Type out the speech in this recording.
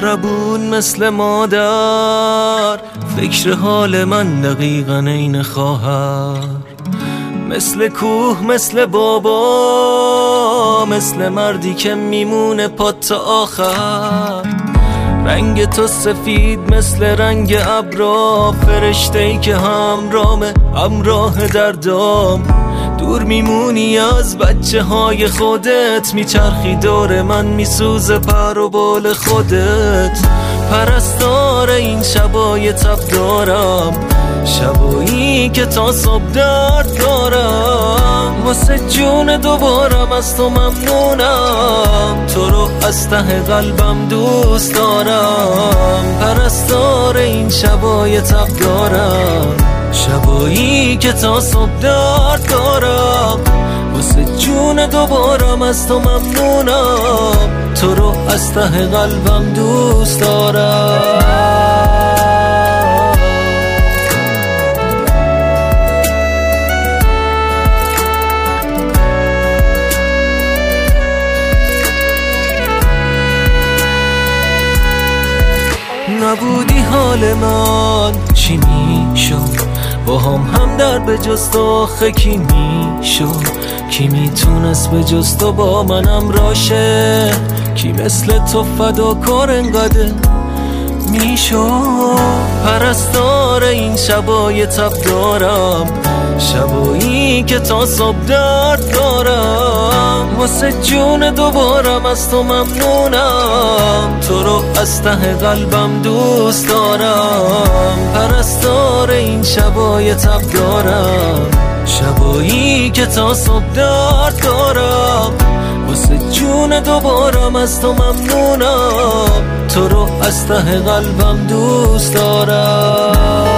مهربون مثل مادر، فکر حال من دقیقاً عین خواهر، مثل کوه مثل بابا، مثل مردی که میمونه پات تا آخر. رنگ تو سفید مثل رنگ ابرا، فرشته‌ای که همراه دردام. دور میمونی از بچه های خودت، میچرخی دور من میسوزه پر و بال خودت. پرستار این شبای تب دارم، شبایی که تا صبح درد دارم. واسه جون دوبارم از تو ممنونم، تو رو از ته قلبم دوست دارم. پرستار این شبای تب دارم، شبایی که تا صبح درد دارم. واسه جون دوبارم از تو ممنونم، تو رو از ته قلبم دوست دارم. نبودی حال من چی میشد؟ با هم در به جز تو آخه کی میشد؟ کی میتونست به جز تو با منم راشه؟ کی مثل تو فداکار انقدر میشد؟ پرستار این شبای تب دارم، شبایی که تا صبح درد دارم. واسه جون دوبارم از تو ممنونم، تو رو از ته قلبم دوست دارم. پرستار این شبای تب دارم، شبایی که تا صبح درد دارم. واسه جون دوبارم از تو ممنونم، تو رو از ته قلبم دوست دارم.